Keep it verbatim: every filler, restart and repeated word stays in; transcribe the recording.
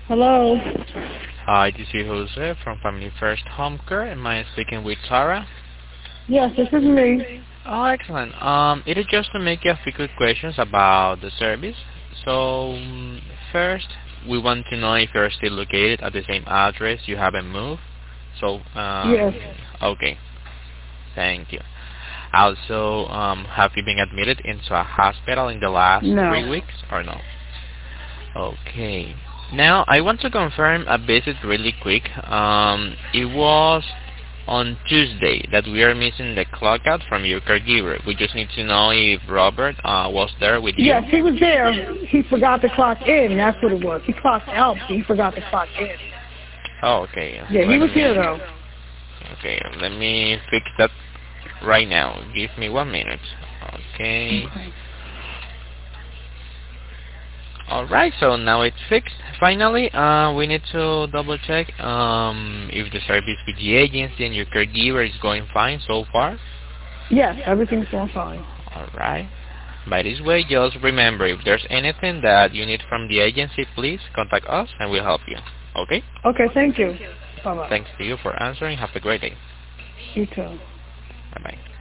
Hello? Hi, this is Jose from Family First Home Care. Am I speaking with Tara? Yes, this is me. Oh, excellent. Um, it is just to make you a few quick questions about the service. So, um, first, we want to know if you're still located at the same address, you haven't moved. So, Yes. um, okay, thank you. Also, um, have you been admitted into a hospital in the last No. three weeks or no? Okay. Now, I want to confirm a visit really quick. Um, it was on Tuesday that we are missing the clock out from your caregiver. We just need to know if Robert uh, was there with you. Yes, he was there. He forgot to clock in. That's what it was. He clocked out, but he forgot to clock in. Oh, okay. Yeah, he Let was me. here though. Okay, let me fix that right now. Give me one minute. Okay. Okay. Alright, so now it's fixed. Finally, uh, we need to double check um, if the service with the agency and your caregiver is going fine so far. Yes, everything's going fine. Alright. By this way, just remember, if there's anything that you need from the agency, please contact us and we'll help you. Okay? Okay, thank you. Bye-bye. Thanks to you for answering. Have a great day. You too. Bye-bye.